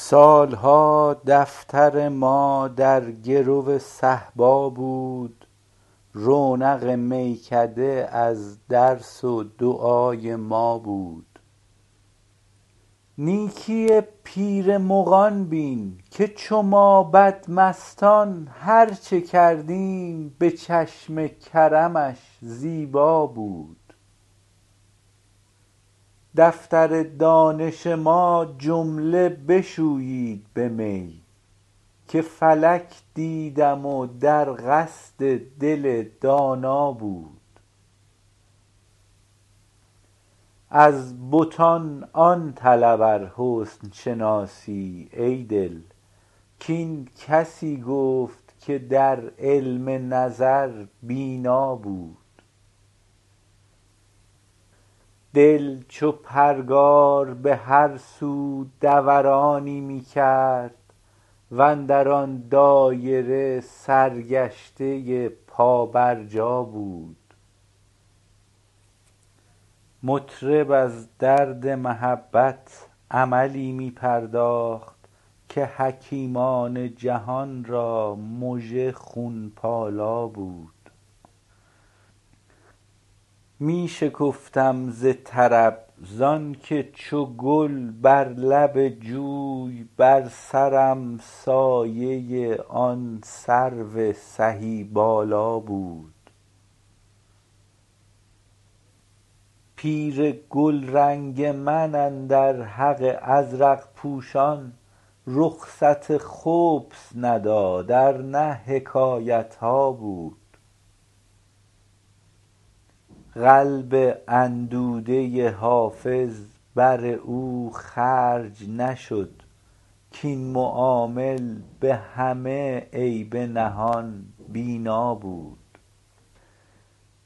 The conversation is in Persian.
سالها دفتر ما در گرو صهبا بود، رونق میکده از درس و دعای ما بود. نیکی پیر مغان بین که چو ما بدمستان هر چه کردیم به چشم کرمش زیبا بود. دفتر دانش ما جمله بشویید به می، که فلک دیدم و در قصد دل دانا بود. از بتان آن طلب ار حسن شناسی ای دل، کاین کسی گفت که در علم نظر بینا بود. دل چو پرگار به هر سو دورانی می کرد، واندر آن دایره سرگشته پابرجا بود. مطرب از درد محبت عملی می پرداخت، که حکیمان جهان را مژه خون پالا بود. می شکفتم ز طرب زان که چو گل بر لب جوی بر سرم سایه آن سرو سهی بالا بود. پیر گلرنگ من اندر حق ازرق پوشان رخصت خبث نداد، ار نه حکایت ها بود. قلب اندوده حافظ بر او خرج نشد، کاین معامل به همه عیب نهان بینا بود.